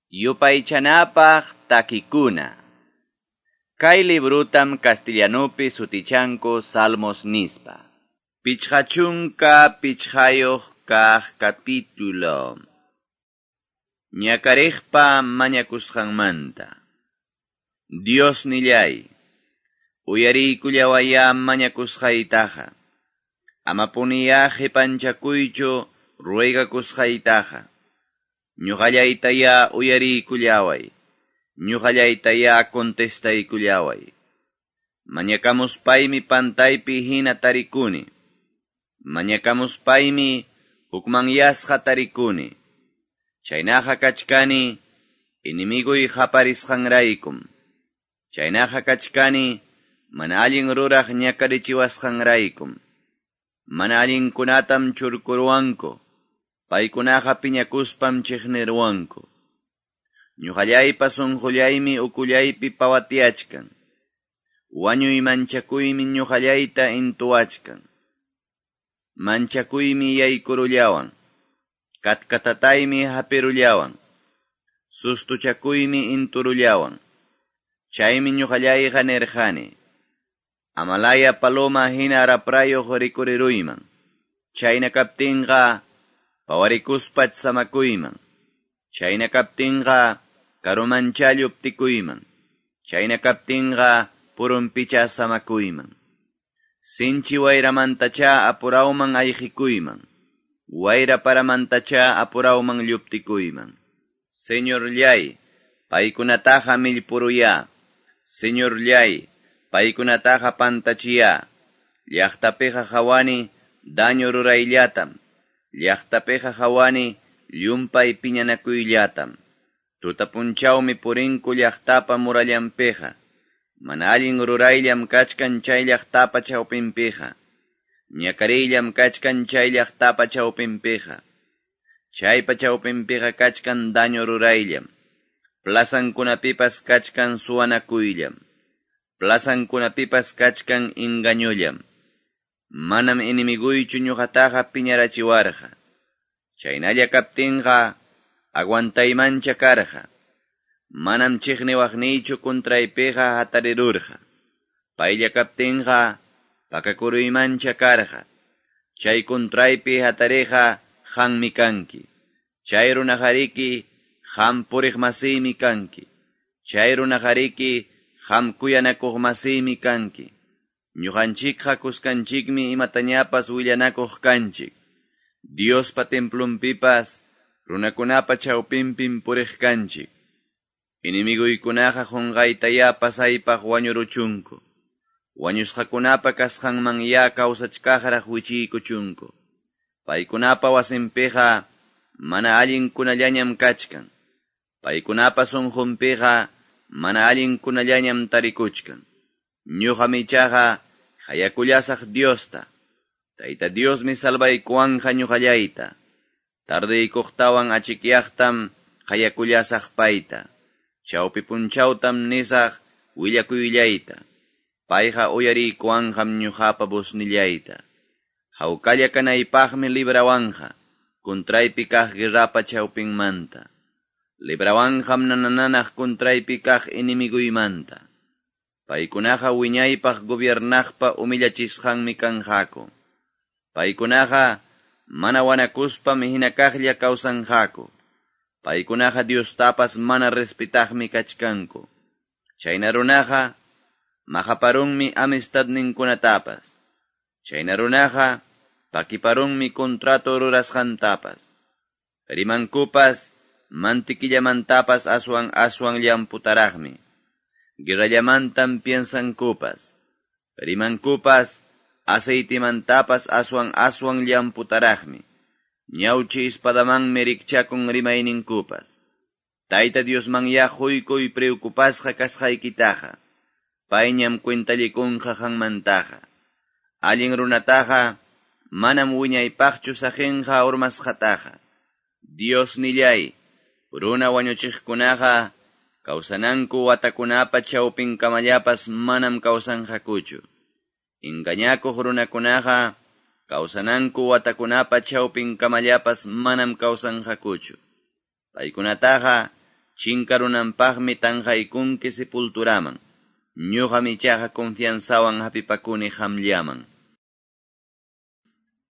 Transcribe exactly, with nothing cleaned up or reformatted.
Yupaychanapaq takikuna. Kay librutam castellanopi sutichanku Salmos nispa. Pichhachunka pichhayoq kaq capítulo. Ñakarikpa mañakusqanmanta. Dios nillay. Uyariykullawaya mañakusqaytaqa. Amapuniya qipanchakuychu ruegakusqaytaqa. Ñuqallaytaya uyariykullaway. Ñuqallaytaya contestaykullaway. Mañakamuspaymi pantaypi hina tarikuni. Mañakamuspaymi hukmanyasqa tarikuni. Chaynaqa kachkani inimiguy qaparisqanraykum. Chaynaqa kachkani mana allin ruraq ñakarichiwasqanraykum. Mana allinkunatam churkurwanku. Paykunaqa piñakuspam chiqnirwanku. Ñuqallaypa sunqullaymi ukullaypi pawatiachkan. Wañuy manchakuymi ñuqallayta intuachkan. Manchakuymi yaykurullawan. Katkatataymi hapirullawan. Sustuchakuymi inturullawan. Chaymi ñuqallayqa nirqani. Amalaya paloma hina araprayoq rikuriruyman. Chayna kaptinqa pawarikuspat samakuyman. Chayna kaptinqa karumanchalluptikuyman. Chayna kaptinqa purunpicha samakuyman. Sinchi wayramantacha apurawman ayqikuyman. Wayra paramantacha apurawman lluptikuyman. Señorllay, paykunataqa millpuruya. Señorllay, paykunataqa pantachiya. Llaqtapiqa hawani daño rurayllatam. Llaqtapiqa hawani llumpay piñanakuyllatam. Tutapunchawmi purinku llaqtapa murallanpiqa. Mana allin rurayllam kachkan chay llaqtapa chawpinpiqa. Ñakarillam kachkan chay llaqtapa chawpinpiqa. Chaypa chawpinpiqa kachkan daño rurayllam. Plasankunapipas kachkan suwanakuyllam. Plasankunapipas kachkan engañullam. Manam inimiguychu ñuqataqa piñarachiwarqa. Chaynalla kaptinqa aguantaymancha karqa. Manam chiqniwaqniychu kuntraypiqa hatarirurqa. Paylla kaptinqa pakakuruymancha karqa. Chay kuntraypi hatariqa qanmi kanki. Chay runajariki qam puriq masiymi kanki. Chay runajariki qam kuyanakuq masiymi kanki. Ñuqanchikqa kuskanchikmi imatañapas willanakuq kanchik. Diospa templumpipas runakunapa chawpinpin puriq kanchik. Inimiguykunaqa qunqaytaya pasaypaq wañuruchunku. Wañusqakunapa kasqanman ya kawsachkaqraq wichiykuchunku. Paykunapa wasinpiqa mana allinkunallañam kachkan. Paykunapa sunqunpiqa mana allinkunallañam tarikuchkan. Ñuqa michaqa hayakullasaq Diosta. Tayta Diosmi salvaykuwanqa ñuqallayta. Tardiykuqtawan achikyaqtam hayakullasaq payta. Chawpi punchawtam nisaq willakuyllayta. Payqa uyariykuwanqam ñuqapa busnillayta. Hawkalla kanaypaqmi librawanqa. Kuntraypi kaq guerrapa chawpinmanta. Librawanqam nanananaq kuntraypi kaq inimiguymanta. Paykunaqa wiñaypaq gobiernaqpa umillachisqanmi kanqaku. Paykunaqa mana wanakuspam hinakaqlla kawsanqaku. Paykunaqa Diostapas mana respetaqmi kachkanku. Chayna runaqa maqaparunmi amistadninkunatapas. Chayna runaqa pakiparunmi kontrato rurasqantapas. Rimankupas mantikillamantapas aswan aswan llamputaraqmi. Guerrallamantam piensankupas. Rimankupas aceitimantapas aswan aswan llamputaraqmi. Ñawchi ispadamanmi rikchakun rimayninkupas. Tayta Diosmanya huykuy preocupasqa kasqaykitaqa. Payñam cuentallikunqa qanmantaqa. Allin runataqa manam wiñaypaqchu saqinqa urmasqataqa. Dios nillay, runa wañuchiqkunaqa kawsananku watakunapa chawpinkamallapas manam kawsanqakuchu. Engañakuq runakunaqa kawsananku watakunapa chawpinkamallapas manam kawsanqakuchu. Paykunataqa chinkarunanpaqmi tanqaykunki sepulturaman. Ñuqa michaqa confianzawan hapipakuni qamllaman.